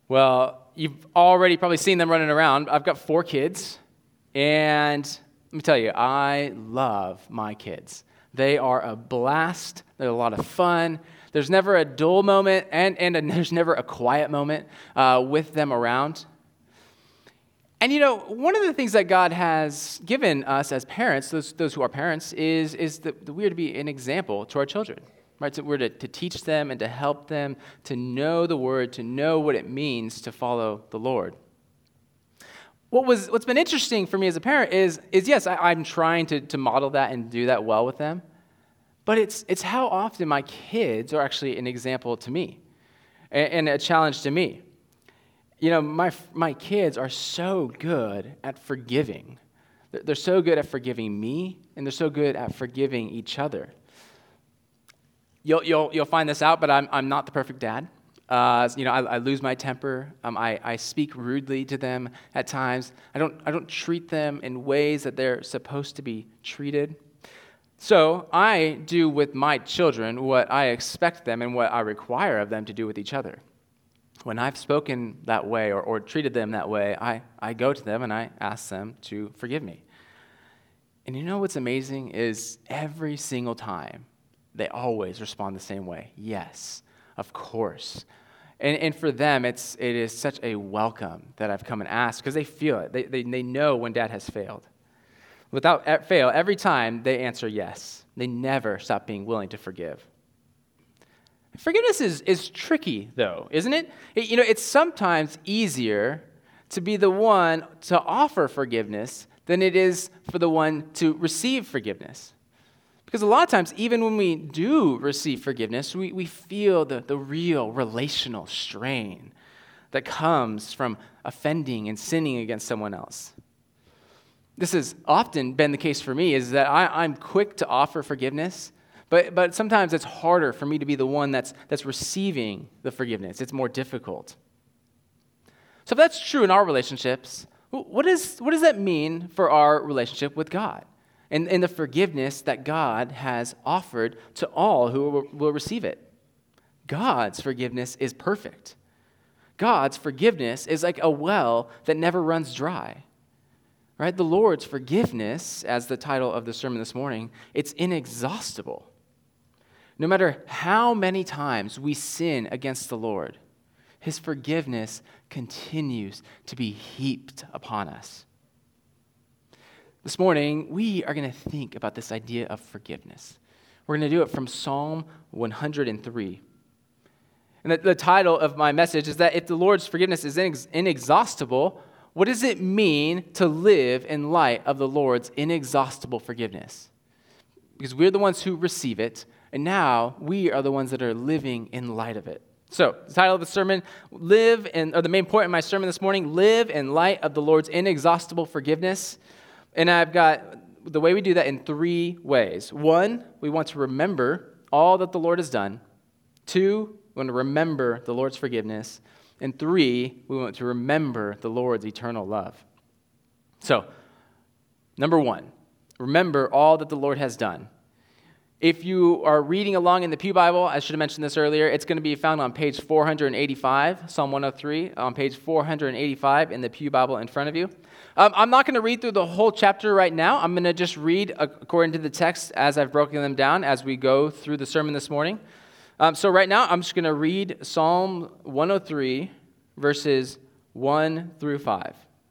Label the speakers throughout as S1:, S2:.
S1: Well, you've already probably seen them running around. I've got 4 kids, and let me tell you, I love my kids. They are a blast. They're a lot of fun. There's never a dull moment, and there's never a quiet moment with them around. And one of the things that God has given us as parents, those who are parents, is that we are to be an example to our children. Right, so we're to teach them and to help them to know the Word, to know what it means to follow the Lord. What's been interesting for me as a parent is yes, I'm trying to model that and do that well with them, but it's how often my kids are actually an example to me and a challenge to me. My kids are so good at forgiving. They're so good at forgiving me, and they're so good at forgiving each other. You'll find this out, but I'm not the perfect dad. I lose my temper. I speak rudely to them at times. I don't treat them in ways that they're supposed to be treated. So I do with my children what I expect them and what I require of them to do with each other. When I've spoken that way or treated them that way, I go to them and I ask them to forgive me. And you know what's amazing is every single time, they always respond the same way. Yes, of course. And for them, it is such a welcome that I've come and asked because they feel it. They know when Dad has failed. Without fail, every time they answer yes. They never stop being willing to forgive. Forgiveness is tricky, though, isn't it? It's sometimes easier to be the one to offer forgiveness than it is for the one to receive forgiveness. Because a lot of times, even when we do receive forgiveness, we feel the real relational strain that comes from offending and sinning against someone else. This has often been the case for me, is that I'm quick to offer forgiveness, but sometimes it's harder for me to be the one that's receiving the forgiveness. It's more difficult. So if that's true in our relationships, what does that mean for our relationship with God? And the forgiveness that God has offered to all who will receive it. God's forgiveness is perfect. God's forgiveness is like a well that never runs dry. Right? The Lord's forgiveness, as the title of the sermon this morning, it's inexhaustible. No matter how many times we sin against the Lord, His forgiveness continues to be heaped upon us. This morning, we are going to think about this idea of forgiveness. We're going to do it from Psalm 103. And the title of my message is that if the Lord's forgiveness is inexhaustible, what does it mean to live in light of the Lord's inexhaustible forgiveness? Because we're the ones who receive it, and now we are the ones that are living in light of it. So, the title of the sermon, the main point of my sermon this morning, live in light of the Lord's inexhaustible forgiveness. And I've got the way we do that in 3 ways. 1, we want to remember all that the Lord has done. 2, we want to remember the Lord's forgiveness. And 3, we want to remember the Lord's eternal love. So, number 1, remember all that the Lord has done. If you are reading along in the Pew Bible, I should have mentioned this earlier, it's going to be found on page 485, Psalm 103, on page 485 in the Pew Bible in front of you. I'm not going to read through the whole chapter right now. I'm going to just read according to the text as I've broken them down as we go through the sermon this morning. So right now, I'm just going to read Psalm 103, verses 1 through 5.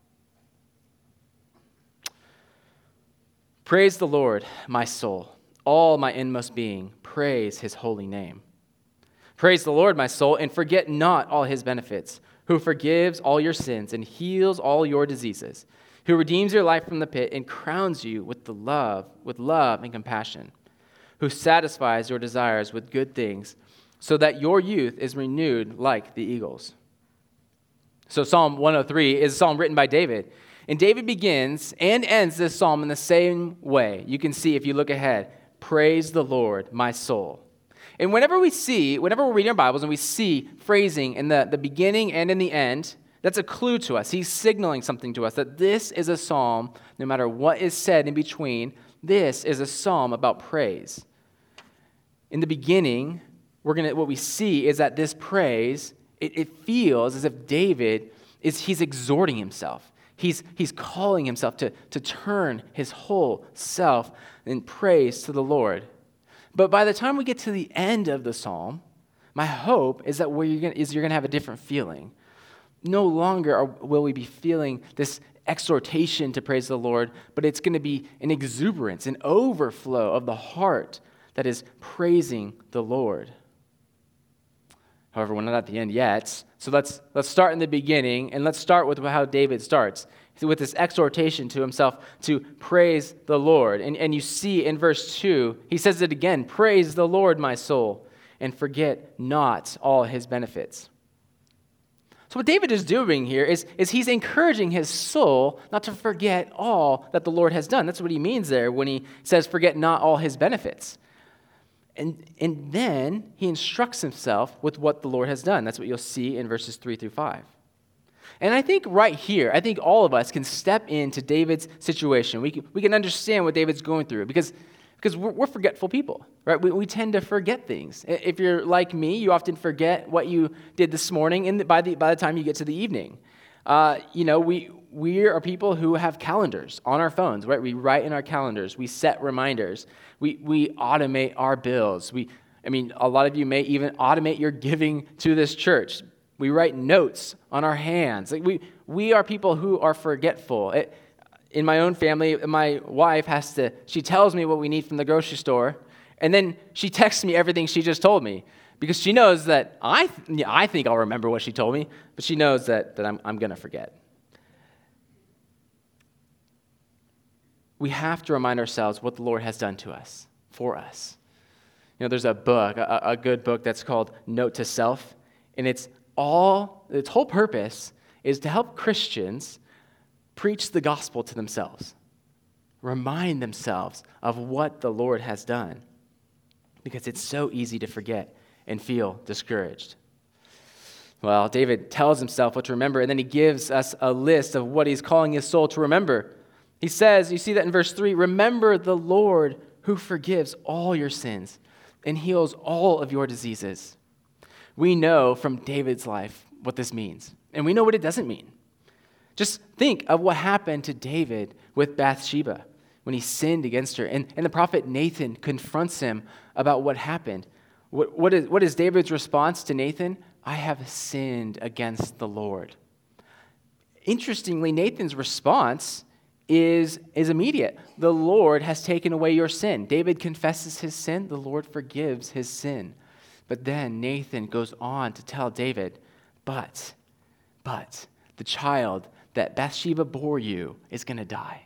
S1: Praise the Lord, my soul. All my inmost being, praise His holy name. Praise the Lord, my soul, and forget not all His benefits, who forgives all your sins and heals all your diseases, who redeems your life from the pit and crowns you with love and compassion, who satisfies your desires with good things, so that your youth is renewed like the eagles. So Psalm 103 is a psalm written by David. And David begins and ends this psalm in the same way. You can see if you look ahead, praise the Lord, my soul. And whenever we're reading our Bibles and we see phrasing in the beginning and in the end, that's a clue to us. He's signaling something to us that this is a psalm, no matter what is said in between, this is a psalm about praise. In the beginning, what we see is that this praise It feels as if David he's exhorting himself. He's calling himself to turn his whole self in praise to the Lord. But by the time we get to the end of the psalm, my hope is that you're going to have a different feeling. No longer will we be feeling this exhortation to praise the Lord, but it's going to be an exuberance, an overflow of the heart that is praising the Lord. However, we're not at the end yet, so let's start in the beginning, and let's start with how David starts, with this exhortation to himself to praise the Lord. And you see in verse 2, he says it again, "Praise the Lord, my soul, and forget not all his benefits." So what David is doing here is he's encouraging his soul not to forget all that the Lord has done. That's what he means there when he says, "Forget not all his benefits." And then he instructs himself with what the Lord has done. That's what you'll see in verses 3 through 5. And I think right here, all of us can step into David's situation. We can understand what David's going through because we're forgetful people, right? We tend to forget things. If you're like me, you often forget what you did this morning, and by the time you get to the evening. We are people who have calendars on our phones, right? We write in our calendars. We set reminders. We automate our bills. A lot of you may even automate your giving to this church. We write notes on our hands. We are people who are forgetful. In my own family, my wife she tells me what we need from the grocery store, and then she texts me everything she just told me because she knows that I think I'll remember what she told me, but she knows that I'm going to forget. We have to remind ourselves what the Lord has done to us, for us. There's a book, a good book that's called Note to Self, and its whole purpose is to help Christians preach the gospel to themselves, remind themselves of what the Lord has done, because it's so easy to forget and feel discouraged. Well, David tells himself what to remember, and then he gives us a list of what he's calling his soul to remember. He says, you see that in verse 3, "Remember the Lord who forgives all your sins and heals all of your diseases." We know from David's life what this means, and we know what it doesn't mean. Just think of what happened to David with Bathsheba when he sinned against her, and the prophet Nathan confronts him about what happened. What is David's response to Nathan? "I have sinned against the Lord." Interestingly, Nathan's response is immediate. The Lord has taken away your sin. David confesses his sin. The Lord forgives his sin. But then Nathan goes on to tell David, but the child that Bathsheba bore you is going to die.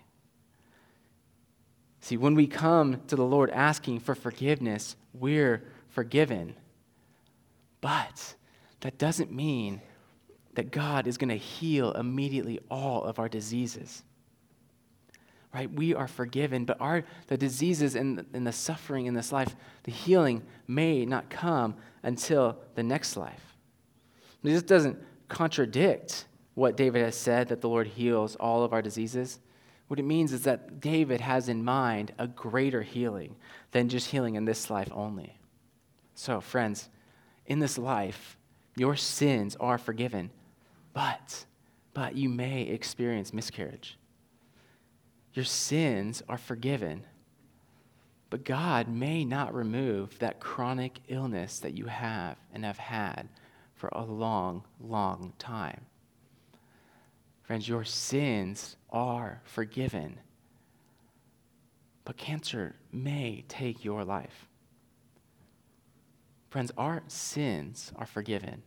S1: See, when we come to the Lord asking for forgiveness, we're forgiven. But that doesn't mean that God is going to heal immediately all of our diseases. Right? We are forgiven, but the diseases and the suffering in this life, the healing may not come until the next life. This doesn't contradict what David has said, that the Lord heals all of our diseases. What it means is that David has in mind a greater healing than just healing in this life only. So, friends, in this life, your sins are forgiven, but you may experience miscarriage. Your sins are forgiven, but God may not remove that chronic illness that you have and have had for a long, long time. Friends, your sins are forgiven, but cancer may take your life. Friends, our sins are forgiven,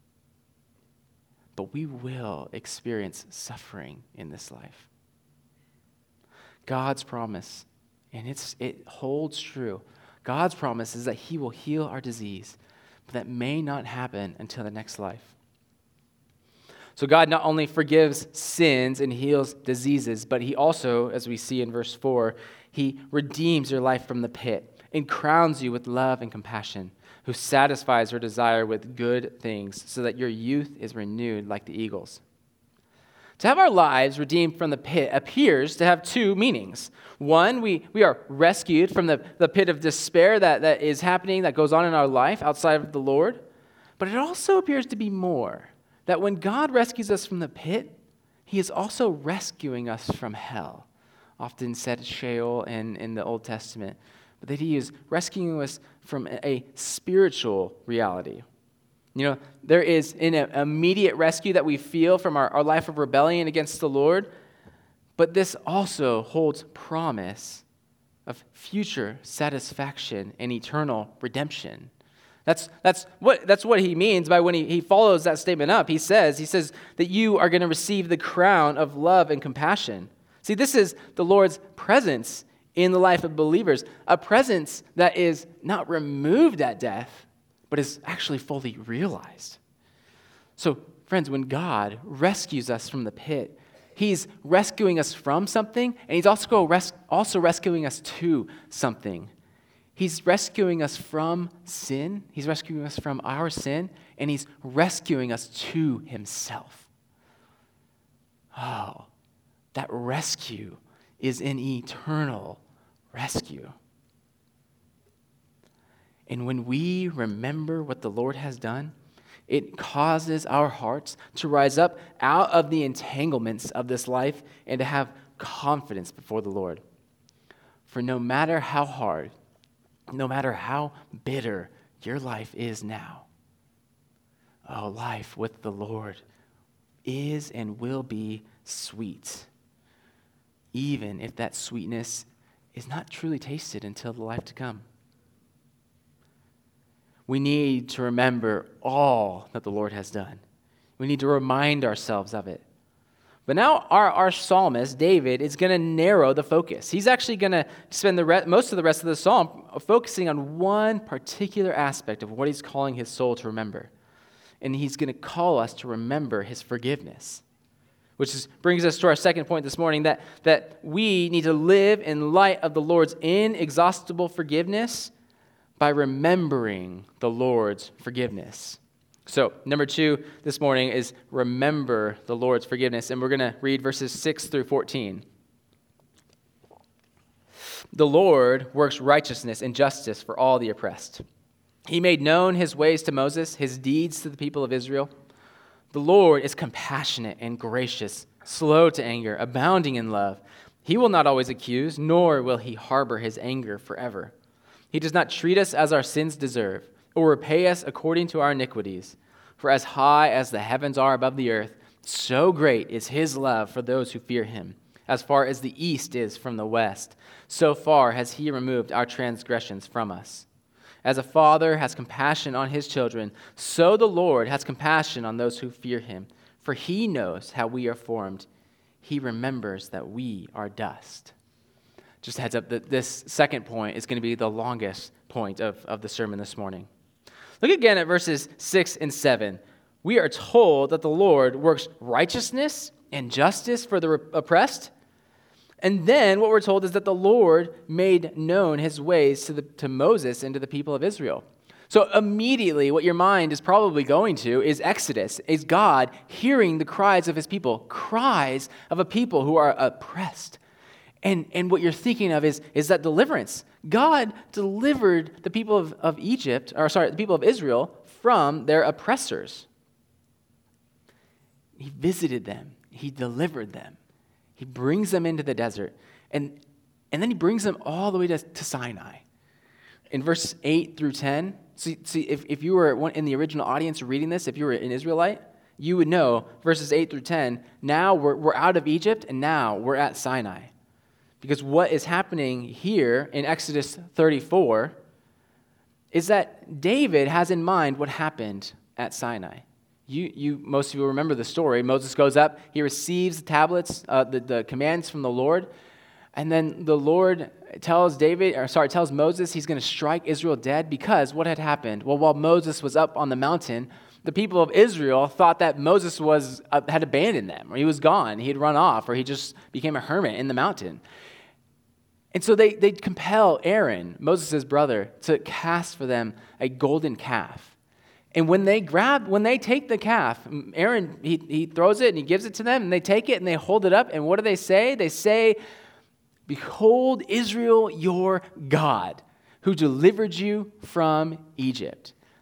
S1: but we will experience suffering in this life. God's promise, and it holds true. God's promise is that he will heal our disease, but that may not happen until the next life. So God not only forgives sins and heals diseases, but he also, as we see in verse 4, he redeems your life from the pit and crowns you with love and compassion, who satisfies your desire with good things so that your youth is renewed like the eagles. To have our lives redeemed from the pit appears to have two meanings. One, we are rescued from the pit of despair that is happening, that goes on in our life outside of the Lord. But it also appears to be more, that when God rescues us from the pit, he is also rescuing us from hell. Often said Sheol in the Old Testament, but that he is rescuing us from a spiritual reality. You know, there is an immediate rescue that we feel from our life of rebellion against the Lord, but this also holds promise of future satisfaction and eternal redemption. That's what he means by when he follows that statement up. He says that you are going to receive the crown of love and compassion. See, this is the Lord's presence in the life of believers, a presence that is not removed at death, but is actually fully realized. So, friends, when God rescues us from the pit, he's rescuing us from something, and he's also rescuing us to something. He's rescuing us from sin. He's rescuing us from our sin, and he's rescuing us to himself. Oh, that rescue is an eternal rescue. And when we remember what the Lord has done, it causes our hearts to rise up out of the entanglements of this life and to have confidence before the Lord. For no matter how hard, no matter how bitter your life is now, life with the Lord is and will be sweet, even if that sweetness is not truly tasted until the life to come. We need to remember all that the Lord has done. We need to remind ourselves of it. But now our psalmist, David, is going to narrow the focus. He's actually going to spend most of the rest of the psalm focusing on one particular aspect of what he's calling his soul to remember. And he's going to call us to remember his forgiveness, which brings us to our second point this morning, that we need to live in light of the Lord's inexhaustible forgiveness by remembering the Lord's forgiveness. So, number 2 this morning is remember the Lord's forgiveness. And we're going to read verses 6 through 14. The Lord works righteousness and justice for all the oppressed. He made known his ways to Moses, his deeds to the people of Israel. The Lord is compassionate and gracious, slow to anger, abounding in love. He will not always accuse, nor will he harbor his anger forever. He does not treat us as our sins deserve, or repay us according to our iniquities. For as high as the heavens are above the earth, so great is his love for those who fear him. As far as the east is from the west, so far has he removed our transgressions from us. As a father has compassion on his children, so the Lord has compassion on those who fear him. For he knows how we are formed. He remembers that we are dust. Just a heads up that this second point is going to be the longest point of the sermon this morning. Look again at verses 6 and 7. We are told that the Lord works righteousness and justice for the oppressed. And then what we're told is that the Lord made known his ways to Moses and to the people of Israel. So immediately what your mind is probably going to is Exodus, is God hearing the cries of his people, cries of a people who are oppressed. And what you're thinking of is that deliverance. God delivered the people of the people of Israel from their oppressors. He visited them. He delivered them. He brings them into the desert. And then he brings them all the way to Sinai. In verse 8 through 10, see if you were in the original audience reading this, if you were an Israelite, you would know verses 8 through 10, now we're out of Egypt and now we're at Sinai. Because what is happening here in Exodus 34 is that David has in mind what happened at Sinai. Most of you remember the story. Moses goes up, he receives the tablets, the commands from the Lord, and then the Lord tells Moses he's going to strike Israel dead because what had happened? Well, while Moses was up on the mountain, the people of Israel thought that Moses had abandoned them, or he was gone, he had run off, or he just became a hermit in the mountain. And so they compel Aaron, Moses' brother, to cast for them a golden calf. And when they take the calf, Aaron, he throws it and he gives it to them, and they take it and they hold it up, and what do they say? They say, "Behold, Israel, your God, who delivered you from Egypt."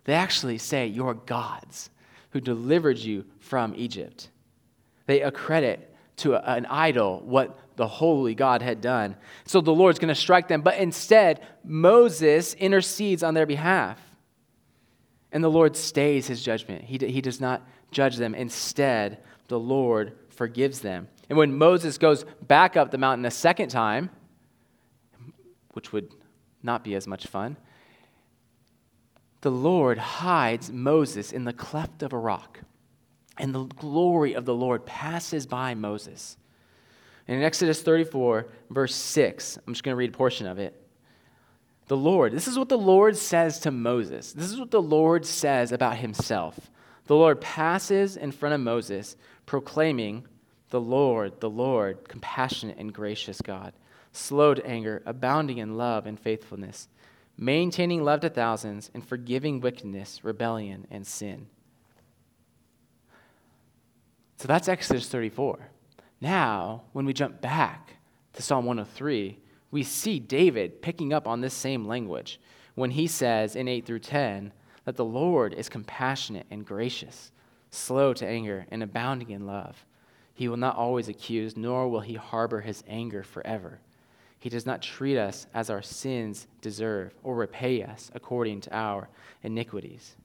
S1: They actually say, "Your gods who delivered you from Egypt." They accredit to an idol what the holy God had done. So the Lord's going to strike them. But instead, Moses intercedes on their behalf. And the Lord stays his judgment. He does not judge them. Instead, the Lord forgives them. And when Moses goes back up the mountain a second time, which would not be as much fun, the Lord hides Moses in the cleft of a rock. And the glory of the Lord passes by Moses. And in Exodus 34, verse 6, I'm just going to read a portion of it. This is what the Lord says to Moses. This is what the Lord says about himself. The Lord passes in front of Moses, proclaiming, the Lord, compassionate and gracious God, slow to anger, abounding in love and faithfulness, maintaining love to thousands, and forgiving wickedness, rebellion, and sin. So that's Exodus 34. Now, when we jump back to Psalm 103, we see David picking up on this same language when he says in 8 through 10 that the Lord is compassionate and gracious, slow to anger, and abounding in love. He will not always accuse, nor will he harbor his anger forever. He does not treat us as our sins deserve or repay us according to our iniquities.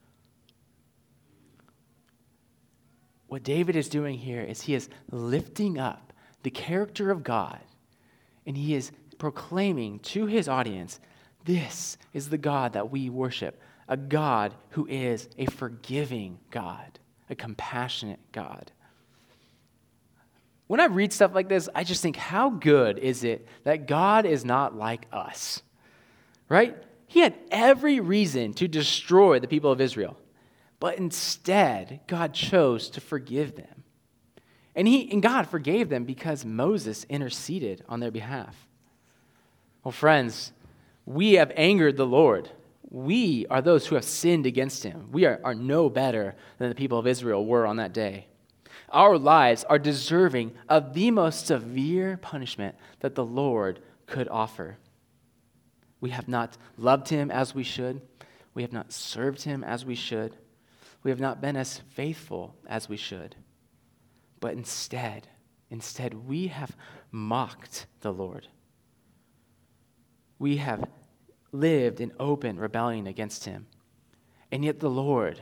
S1: What David is doing here is he is lifting up the character of God, and he is proclaiming to his audience, this is the God that we worship, a God who is a forgiving God, a compassionate God. When I read stuff like this, I just think, how good is it that God is not like us, right? He had every reason to destroy the people of Israel, but instead, God chose to forgive them. And God forgave them because Moses interceded on their behalf. Well, friends, we have angered the Lord. We are those who have sinned against him. We are no better than the people of Israel were on that day. Our lives are deserving of the most severe punishment that the Lord could offer. We have not loved him as we should. We have not served him as we should. We have not been as faithful as we should. But instead, we have mocked the Lord. We have lived in open rebellion against him. And yet the Lord,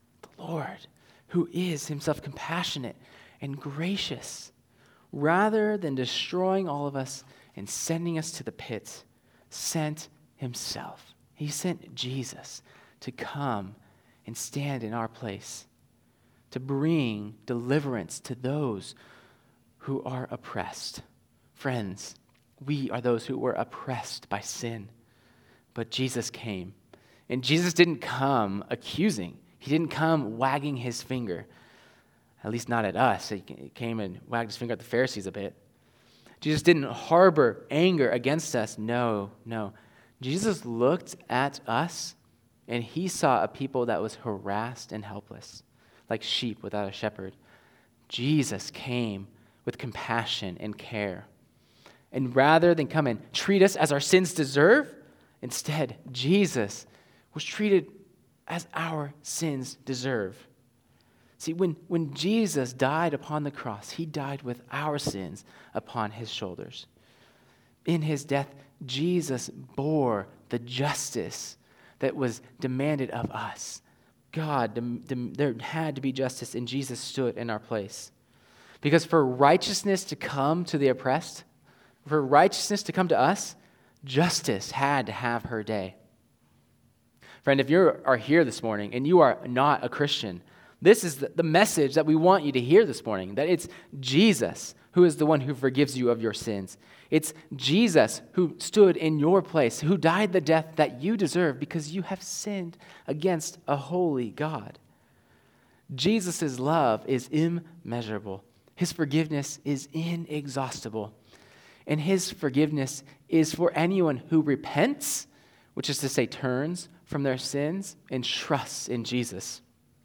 S1: who is himself compassionate and gracious, rather than destroying all of us and sending us to the pit, sent himself. He sent Jesus to come and stand in our place, to bring deliverance to those who are oppressed. Friends, we are those who were oppressed by sin, but Jesus came. And Jesus didn't come accusing. He didn't come wagging his finger, at least not at us. He came and wagged his finger at the Pharisees a bit. Jesus didn't harbor anger against us. No. Jesus looked at us, and he saw a people that was harassed and helpless, like sheep without a shepherd. Jesus came with compassion and care. And rather than come and treat us as our sins deserve, instead, Jesus was treated as our sins deserve. See, when Jesus died upon the cross, he died with our sins upon his shoulders. In his death, Jesus bore the justice that was demanded of us. There had to be justice, and Jesus stood in our place. Because for righteousness to come to the oppressed, for righteousness to come to us, justice had to have her day. Friend, if you are here this morning and you are not a Christian, this is the message that we want you to hear this morning, that it's Jesus who is the one who forgives you of your sins. It's Jesus who stood in your place, who died the death that you deserve because you have sinned against a holy God. Jesus' love is immeasurable. His forgiveness is inexhaustible. And his forgiveness is for anyone who repents, which is to say turns from their sins and trusts in Jesus.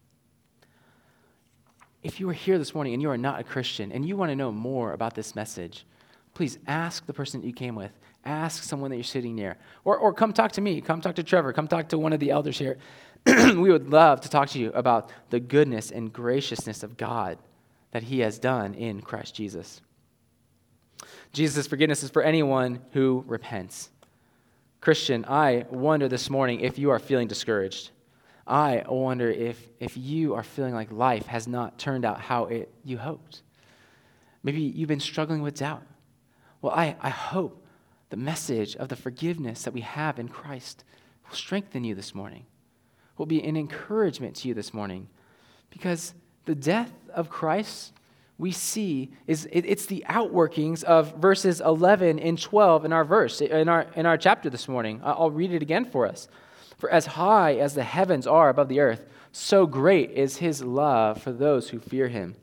S1: If you are here this morning and you are not a Christian and you want to know more about this message, please ask the person that you came with. Ask someone that you're sitting near. Or come talk to me. Come talk to Trevor. Come talk to one of the elders here. we would love to talk to you about the goodness and graciousness of God that he has done in Christ Jesus. Jesus' forgiveness is for anyone who repents. Christian, I wonder this morning if you are feeling discouraged. I wonder if you are feeling like life has not turned out how you hoped. Maybe you've been struggling with doubt. Well, I hope the message of the forgiveness that we have in Christ will strengthen you this morning, will be an encouragement to you this morning, because the death of Christ we see it's the outworkings of verses 11 and 12 in our chapter this morning. I'll read it again for us. For as high as the heavens are above the earth, so great is his love for those who fear him.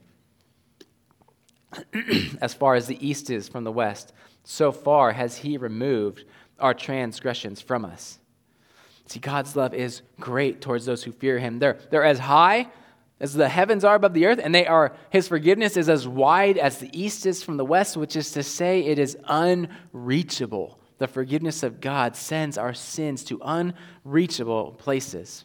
S1: As far as the east is from the west, so far has he removed our transgressions from us. See, God's love is great towards those who fear him. They're as high as the heavens are above the earth, and his forgiveness is as wide as the east is from the west, which is to say it is unreachable. The forgiveness of God sends our sins to unreachable places.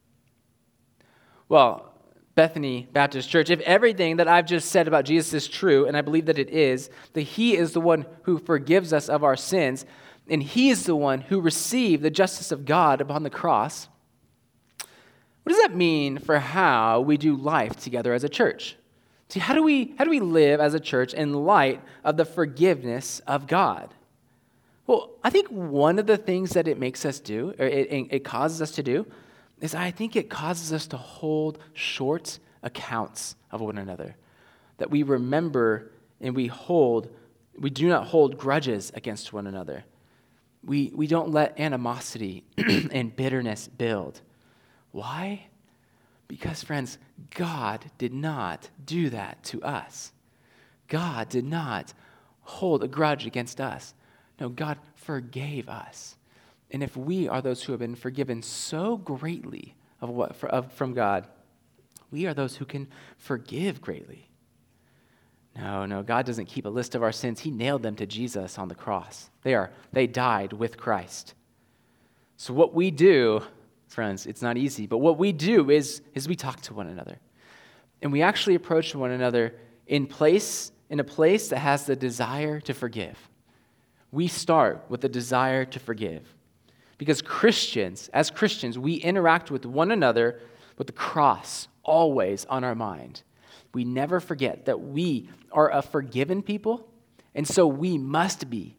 S1: Well, Bethany Baptist Church, if everything that I've just said about Jesus is true, and I believe that it is, that he is the one who forgives us of our sins, and he is the one who received the justice of God upon the cross, what does that mean for how we do life together as a church? See, how do we live as a church in light of the forgiveness of God? Well, I think one of the things that it makes us do, or it causes us to do, is I think it causes us to hold short accounts of one another. That we remember and we do not hold grudges against one another. We don't let animosity and bitterness build. Why? Because, friends, God did not do that to us. God did not hold a grudge against us. No, God forgave us. And if we are those who have been forgiven so greatly from God, we are those who can forgive greatly. No, God doesn't keep a list of our sins. He nailed them to Jesus on the cross. They died with Christ. So what we do, friends, it's not easy, but what we do is we talk to one another. And we actually approach one another in a place that has the desire to forgive. We start with the desire to forgive. Because as Christians, we interact with one another with the cross always on our mind. We never forget that we are a forgiven people, and so we must be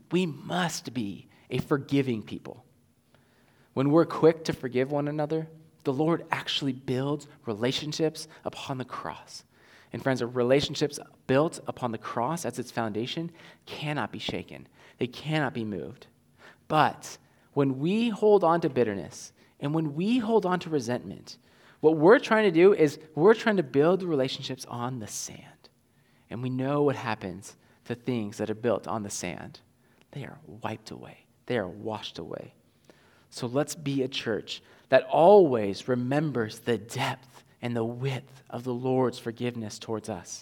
S1: a forgiving people. When we're quick to forgive one another, the Lord actually builds relationships upon the cross. And friends, relationships built upon the cross as its foundation cannot be shaken. They cannot be moved. But when we hold on to bitterness and when we hold on to resentment, what we're trying to do is we're trying to build relationships on the sand. And we know what happens to things that are built on the sand. They are wiped away. They are washed away. So let's be a church that always remembers the depth and the width of the Lord's forgiveness towards us.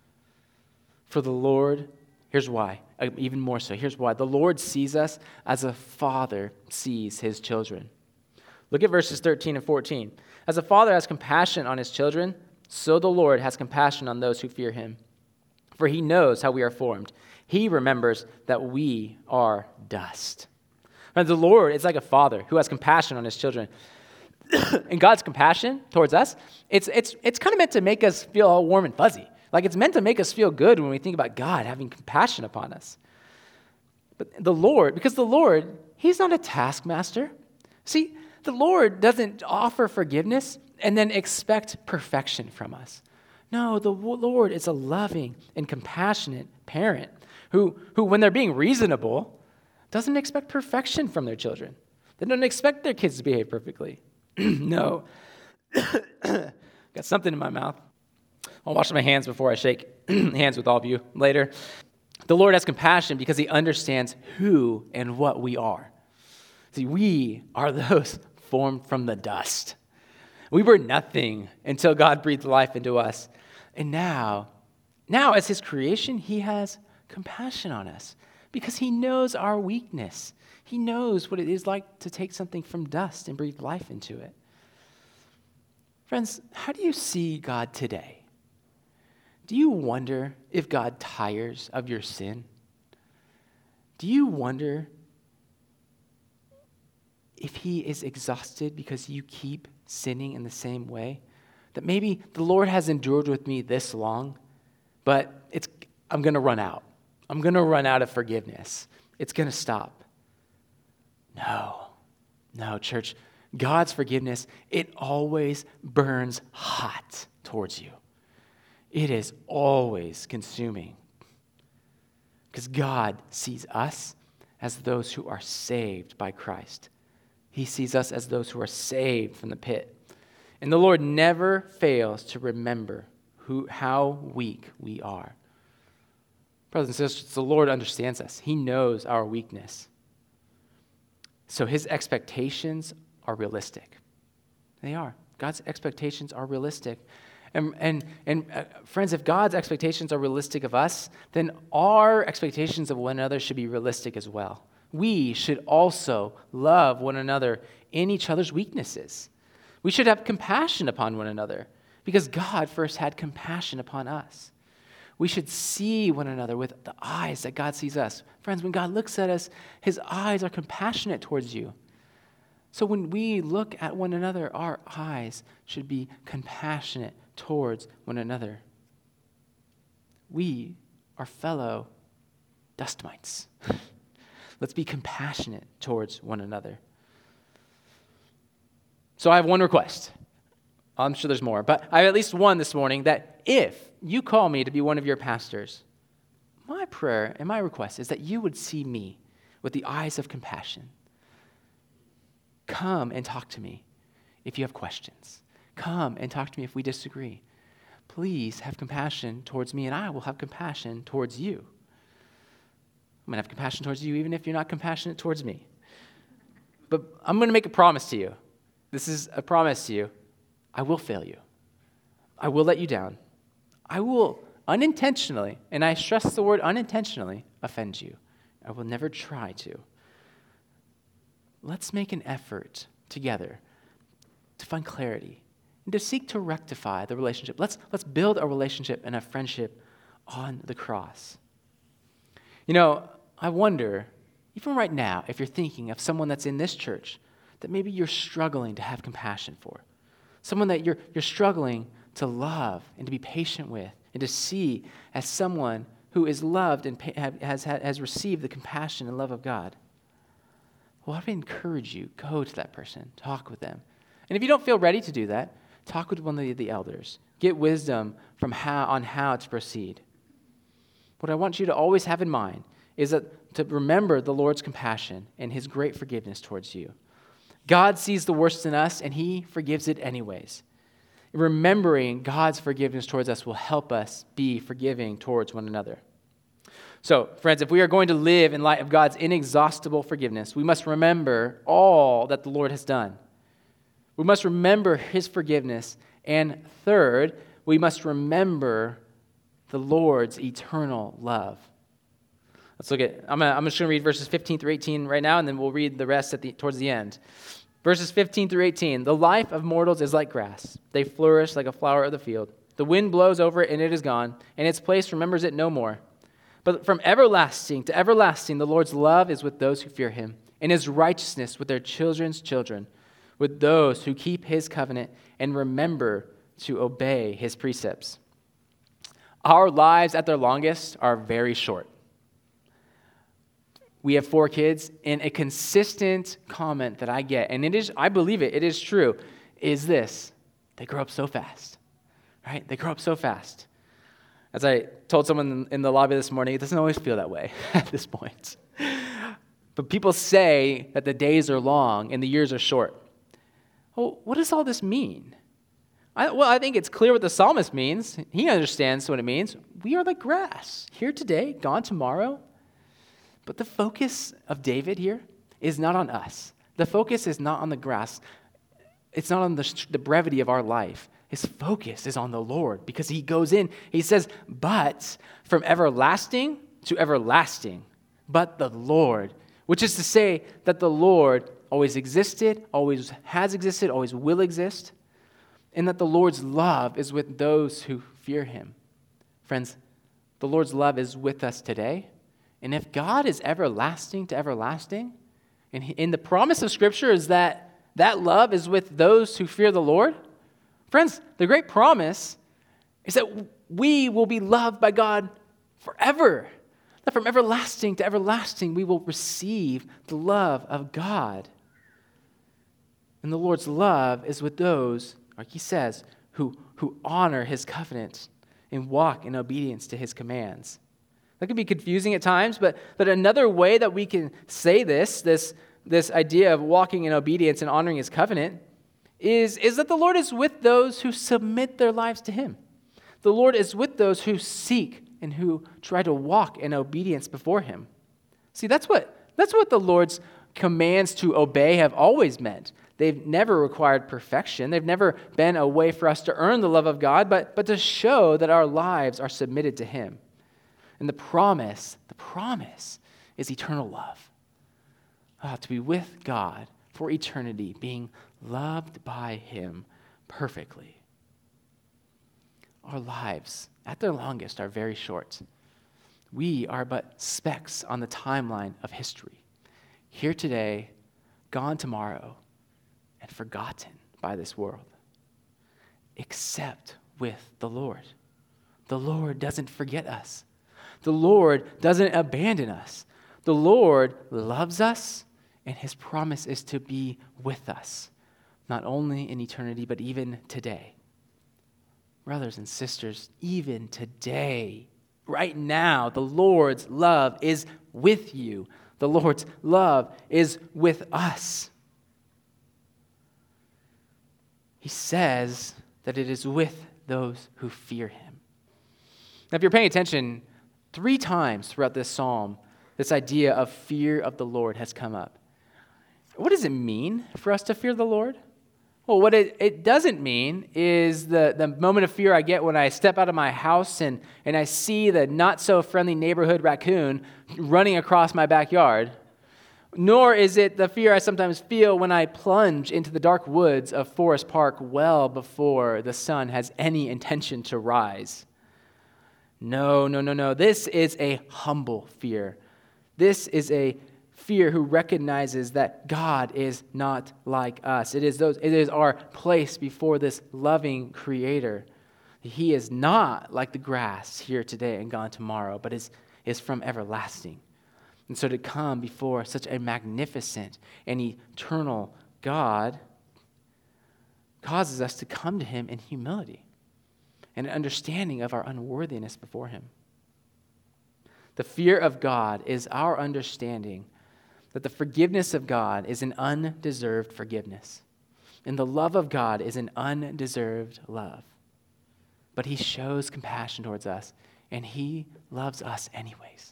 S1: For the Lord, here's why, even more so, here's why. The Lord sees us as a father sees his children. Look at verses 13 and 14. As a father has compassion on his children, so the Lord has compassion on those who fear him. For he knows how we are formed. He remembers that we are dust. And the Lord is like a father who has compassion on his children. And God's compassion towards us, it's kind of meant to make us feel all warm and fuzzy. Like it's meant to make us feel good when we think about God having compassion upon us. But because the Lord, he's not a taskmaster. See, the Lord doesn't offer forgiveness and then expect perfection from us. No, the Lord is a loving and compassionate parent who when they're being reasonable, doesn't expect perfection from their children. They don't expect their kids to behave perfectly. No. Got something in my mouth. I'll wash my hands before I shake hands with all of you later. The Lord has compassion because he understands who and what we are. See, we are those formed from the dust. We were nothing until God breathed life into us. And now as his creation, he has compassion on us because he knows our weakness. He knows what it is like to take something from dust and breathe life into it. Friends, how do you see God today? Do you wonder if God tires of your sin? Do you wonder if he is exhausted because you keep sinning in the same way? That maybe the Lord has endured with me this long, but I'm going to run out. I'm going to run out of forgiveness. It's going to stop. No, church. God's forgiveness, it always burns hot towards you. It is always consuming. Because God sees us as those who are saved by Christ. He sees us as those who are saved from the pit. And the Lord never fails to remember how weak we are. Brothers and sisters, the Lord understands us. He knows our weakness. So his expectations are realistic. They are. God's expectations are realistic. And friends, if God's expectations are realistic of us, then our expectations of one another should be realistic as well. We should also love one another in each other's weaknesses. We should have compassion upon one another because God first had compassion upon us. We should see one another with the eyes that God sees us. Friends, when God looks at us, his eyes are compassionate towards you. So when we look at one another, our eyes should be compassionate towards one another. We are fellow dust mites. Let's be compassionate towards one another. So I have one request. I'm sure there's more, but I have at least one this morning, that if you call me to be one of your pastors, my prayer and my request is that you would see me with the eyes of compassion. Come and talk to me if you have questions. Come and talk to me if we disagree. Please have compassion towards me, and I will have compassion towards you. I'm going to have compassion towards you even if you're not compassionate towards me. But I'm going to make a promise to you. This is a promise to you. I will fail you. I will let you down. I will unintentionally, and I stress the word unintentionally, offend you. I will never try to. Let's make an effort together to find clarity and to seek to rectify the relationship. Let's build a relationship and a friendship on the cross. You know, I wonder, even right now, if you're thinking of someone that's in this church that maybe you're struggling to have compassion for, someone that you're struggling to love and to be patient with and to see as someone who is loved and has received the compassion and love of God. Well, I would encourage you, go to that person, talk with them. And if you don't feel ready to do that, talk with one of the elders. Get wisdom on how to proceed. What I want you to always have in mind is that to remember the Lord's compassion and his great forgiveness towards you. God sees the worst in us, and he forgives it anyways. Remembering God's forgiveness towards us will help us be forgiving towards one another. So, friends, if we are going to live in light of God's inexhaustible forgiveness, we must remember all that the Lord has done. We must remember his forgiveness. And third, we must remember the Lord's eternal love. Let's look at, I'm just going to read verses 15 through 18 right now, and then we'll read the rest towards the end. Verses 15 through 18. The life of mortals is like grass. They flourish like a flower of the field. The wind blows over it, and it is gone, and its place remembers it no more. But from everlasting to everlasting, the Lord's love is with those who fear him, and his righteousness with their children's children, with those who keep his covenant and remember to obey his precepts. Our lives at their longest are very short. We have 4 kids, and a consistent comment that I get, and I believe it is true, is this: they grow up so fast, right? They grow up so fast. As I told someone in the lobby this morning, it doesn't always feel that way at this point. But people say that the days are long and the years are short. Well, what does all this mean? I think it's clear what the psalmist means. He understands what it means. We are like grass, here today, gone tomorrow. But the focus of David here is not on us. The focus is not on the grass. It's not on the brevity of our life. His focus is on the Lord, because he goes in, he says, but from everlasting to everlasting, but the Lord, which is to say that the Lord always existed, always has existed, always will exist. and that the Lord's love is with those who fear him. Friends, the Lord's love is with us today. And if God is everlasting to everlasting, and in the promise of Scripture is that love is with those who fear the Lord, friends, the great promise is that we will be loved by God forever. That from everlasting to everlasting, we will receive the love of God. And the Lord's love is with those, like he says, who honor his covenant and walk in obedience to his commands. That can be confusing at times, but another way that we can say this idea of walking in obedience and honoring his covenant is that the Lord is with those who submit their lives to him. The Lord is with those who seek and who try to walk in obedience before him. See, that's what the Lord's commands to obey have always meant. They've never required perfection. They've never been a way for us to earn the love of God, but to show that our lives are submitted to him. And the promise is eternal love. To be with God for eternity, being loved by him perfectly. Our lives, at their longest, are very short. We are but specks on the timeline of history. Here today, gone tomorrow, and forgotten by this world. Except with the Lord. The Lord doesn't forget us. The Lord doesn't abandon us. The Lord loves us, and his promise is to be with us, not only in eternity, but even today. Brothers and sisters, even today, right now, the Lord's love is with you. The Lord's love is with us. He says that it is with those who fear him. Now, if you're paying attention, 3 times throughout this psalm, this idea of fear of the Lord has come up. What does it mean for us to fear the Lord? Well, what it doesn't mean is the moment of fear I get when I step out of my house and I see the not-so-friendly neighborhood raccoon running across my backyard. Nor is it the fear I sometimes feel when I plunge into the dark woods of Forest Park well before the sun has any intention to rise. No. This is a humble fear. This is a fear who recognizes that God is not like us. It is our place before this loving Creator. He is not like the grass here today and gone tomorrow, but is from everlasting. And so to come before such a magnificent and eternal God causes us to come to him in humility and an understanding of our unworthiness before him. The fear of God is our understanding that the forgiveness of God is an undeserved forgiveness, and the love of God is an undeserved love. But he shows compassion towards us, and he loves us anyways.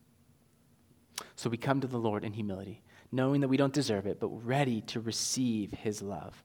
S1: So we come to the Lord in humility, knowing that we don't deserve it, but ready to receive his love.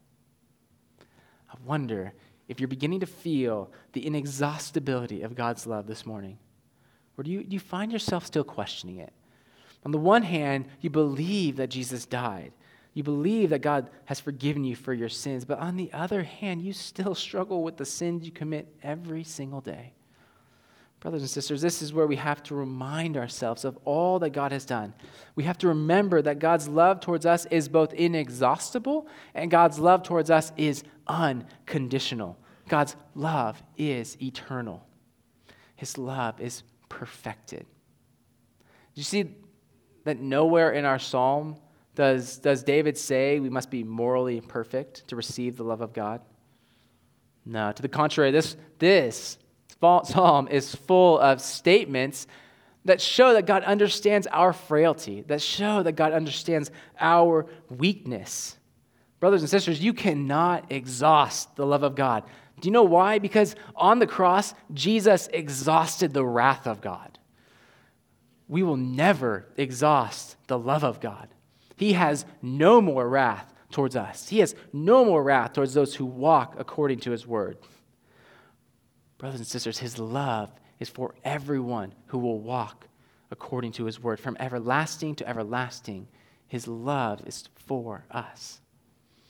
S1: I wonder if you're beginning to feel the inexhaustibility of God's love this morning, or do you find yourself still questioning it? On the one hand, you believe that Jesus died. You believe that God has forgiven you for your sins, but on the other hand, you still struggle with the sins you commit every single day. Brothers and sisters, this is where we have to remind ourselves of all that God has done. We have to remember that God's love towards us is both inexhaustible and God's love towards us is unconditional. God's love is eternal. His love is perfected. Do you see that nowhere in our psalm does David say we must be morally perfect to receive the love of God? No, to the contrary, this psalm is full of statements that show that God understands our frailty, that show that God understands our weakness. Brothers and sisters, you cannot exhaust the love of God. Do you know why? Because on the cross, Jesus exhausted the wrath of God. We will never exhaust the love of God. He has no more wrath towards us. He has no more wrath towards those who walk according to his word. Brothers and sisters, his love is for everyone who will walk according to his word. From everlasting to everlasting, his love is for us.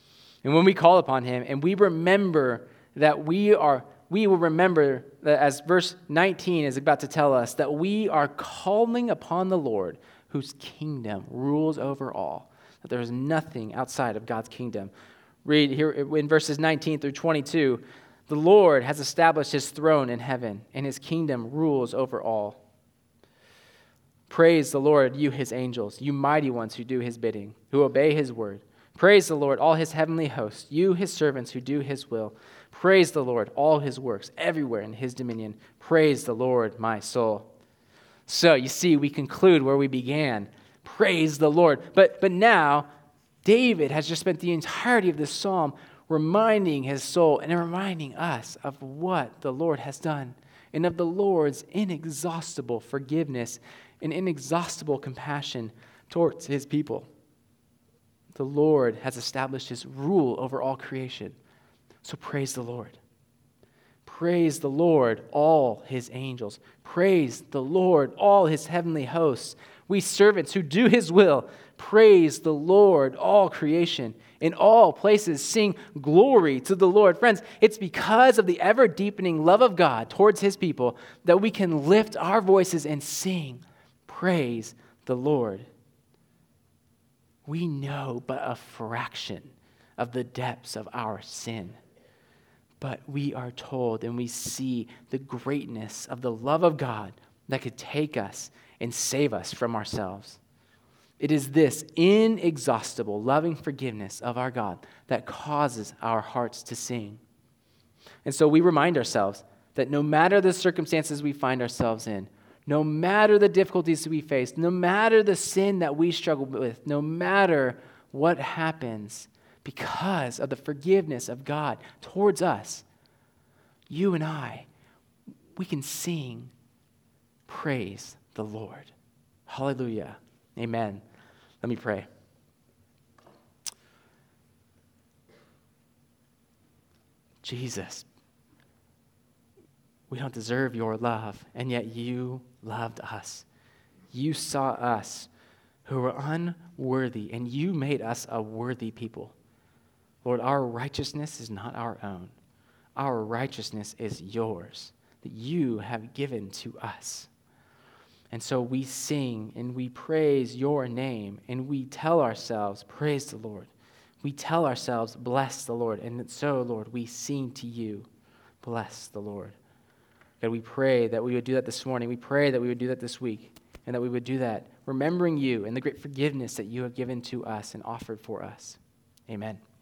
S1: And when we call upon him and we remember that we will remember that, as verse 19 is about to tell us, that we are calling upon the Lord whose kingdom rules over all, that there is nothing outside of God's kingdom. Read here in verses 19 through 22, the Lord has established his throne in heaven, and his kingdom rules over all. Praise the Lord, you his angels, you mighty ones who do his bidding, who obey his word. Praise the Lord, all his heavenly hosts, you his servants who do his will. Praise the Lord, all his works, everywhere in his dominion. Praise the Lord, my soul. So you see, we conclude where we began. Praise the Lord. But now, David has just spent the entirety of this psalm reminding his soul and reminding us of what the Lord has done and of the Lord's inexhaustible forgiveness and inexhaustible compassion towards his people. The Lord has established his rule over all creation. So praise the Lord. Praise the Lord, all his angels. Praise the Lord, all his heavenly hosts. We servants who do his will, praise the Lord, all creation. In all places, sing glory to the Lord. Friends, it's because of the ever-deepening love of God towards his people that we can lift our voices and sing, praise the Lord. We know but a fraction of the depths of our sin. But we are told and we see the greatness of the love of God that could take us and save us from ourselves. It is this inexhaustible, loving forgiveness of our God that causes our hearts to sing. And so we remind ourselves that no matter the circumstances we find ourselves in, no matter the difficulties we face, no matter the sin that we struggle with, no matter what happens, because of the forgiveness of God towards us, you and I, we can sing, praise the Lord. Hallelujah. Amen. Let me pray. Jesus, we don't deserve your love, and yet you loved us. You saw us who were unworthy, and you made us a worthy people. Lord, our righteousness is not our own. Our righteousness is yours, that you have given to us. And so we sing and we praise your name, and we tell ourselves, praise the Lord. We tell ourselves, bless the Lord. And so, Lord, we sing to you, bless the Lord. God, we pray that we would do that this morning. We pray that we would do that this week, and that we would do that remembering you and the great forgiveness that you have given to us and offered for us. Amen.